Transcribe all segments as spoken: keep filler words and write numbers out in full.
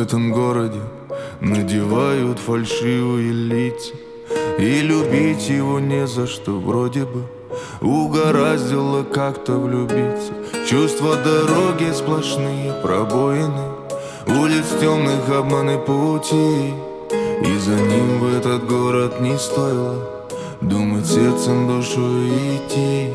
этом городе надевают фальшивые лица, и любить его не за что, вроде бы угораздило как-то влюбиться. Чувства дороги сплошные пробоины, улиц темных обманы пути, и за ним в этот город не стоило думать сердцем, душой идти.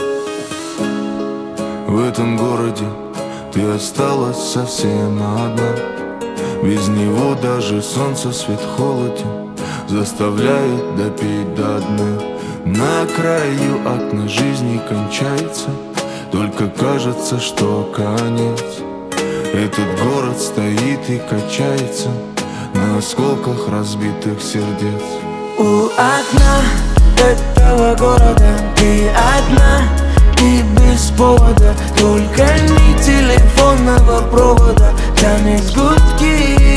В этом городе ты осталась совсем одна, без него даже солнце свет холоден, заставляет допить до дна. На краю окна жизни кончается, только кажется, что конец. Этот город стоит и качается на осколках разбитых сердец. У окна этого города ты одна и без повода, только ни телефонного провода тянет гудки.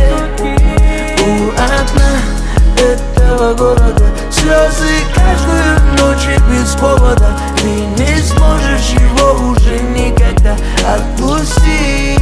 У окна этого города слезы каждую ночь и без повода, ты не сможешь его уже никогда отпустить.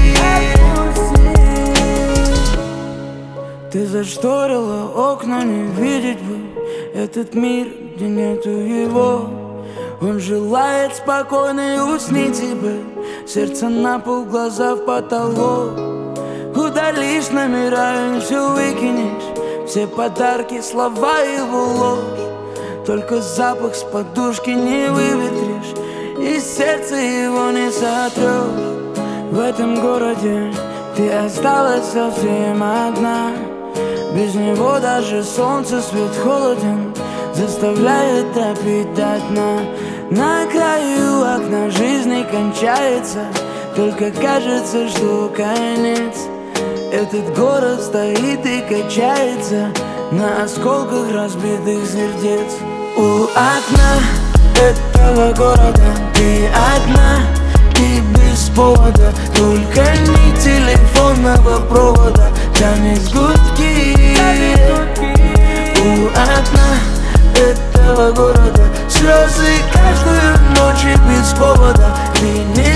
Ты зашторила окна, не видеть бы этот мир, где нету его. Он желает спокойно и уснить тебе, сердце на пол, глаза в потолок. Удалишь номера и все выкинешь, все подарки, слова его ложь. Только запах с подушки не выветришь, и сердце его не сотрешь. В этом городе ты осталась совсем одна, без него даже солнце свет холоден, заставляет допить до дна. На краю окна жизни кончается, только кажется, что конец. Этот город стоит и качается на осколках разбитых сердец. У окна этого города ты одна и без повода, только ни телефонного провода тянет гудки. У окна этого города слезы каждую ночь и без повода, ты не